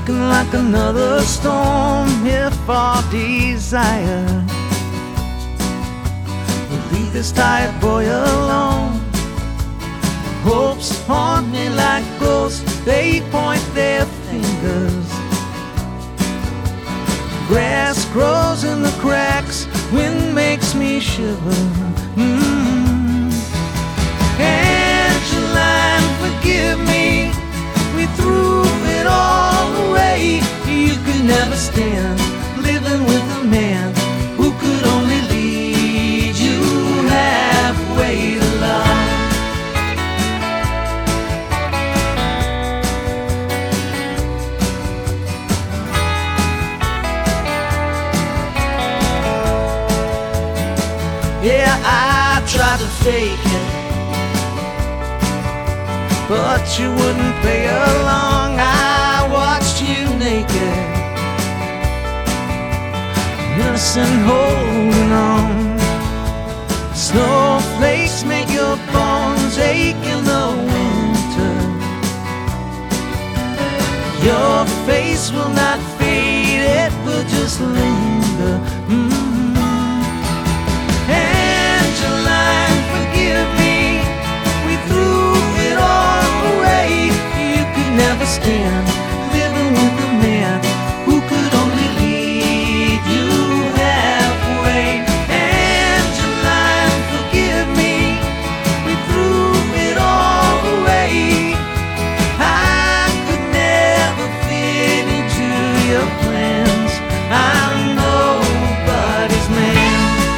looking like another storm if our desire will leave this tired boy alone. Hopes haunt me like ghosts, they point their fingers. Grass grows in the cracks, wind makes me shiver. Angeline, forgive me, we threw it all away. You could never stand living with a man who could only lead you halfway to love. Yeah, I tried to fake it, but you wouldn't play along. I watched you naked, innocent, holding on. Snowflakes make your bones ache in the winter. Your face will not fade, it will just linger. Angeline, forgive me, we threw it all away. You could never stand living with a man who could only lead you halfway. Angeline, forgive me, we threw it all away. I could never fit into your plans. I'm nobody's man.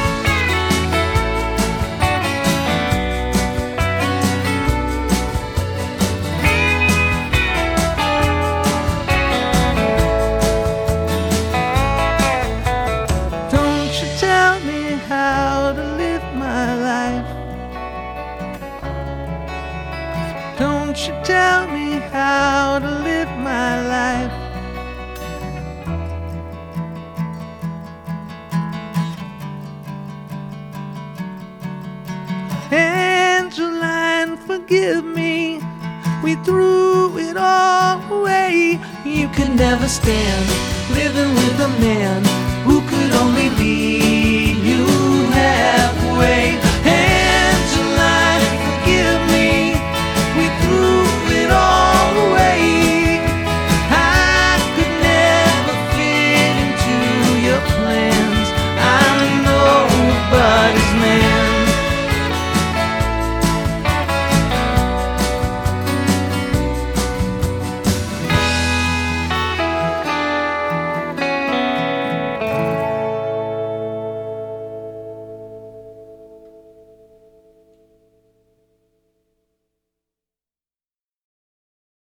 How to live my life. Don't you tell me how to live my life. Angeline, forgive me, we threw it all away. You could never stand living with a man who could only lead you halfway.